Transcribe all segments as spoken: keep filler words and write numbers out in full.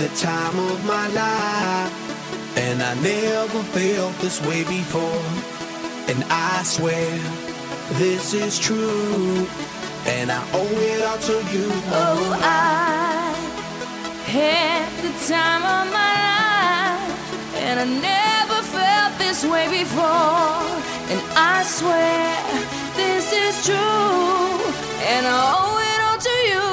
the time of my life, and I never felt this way before. And I swear this is true, and I owe it all to you. Oh, I had the time of my life, and I never felt this way before. And I swear this is true, and I owe it all to you.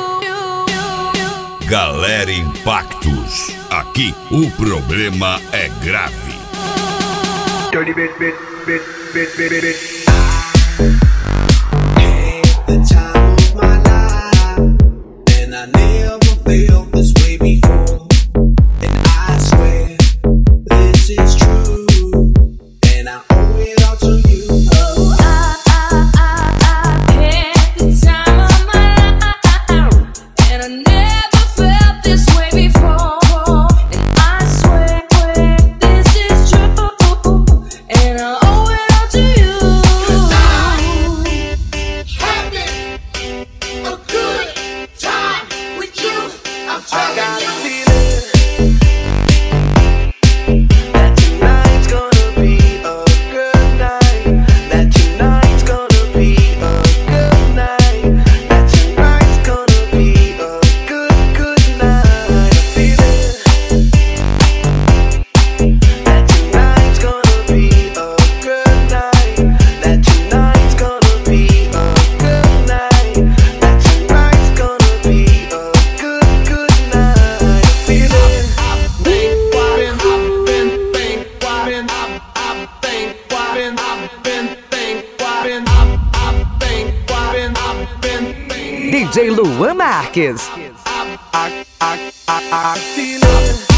Galera Impactos, aqui o problema é grave. Dirty bit, bit, bit, bit, bit, bit. I had the time of my life, and I never felt this way before. And I swear this is true, and I owe it all to you. Oh, I, I, I, I had the time of my life, and I never felt this way before. And I swear this is true, and I owe it all to you. Having a good time with you, I'm I got telling a you. feeling that tonight's gonna be a good night. That tonight's gonna be a good night. That tonight's gonna be a good, good night. A feeling that tonight's gonna be a good night. That tonight's gonna be a good night. That tonight's gonna be a good, good night. A feeling. D J Luan Marques. I, I, I, I feel it.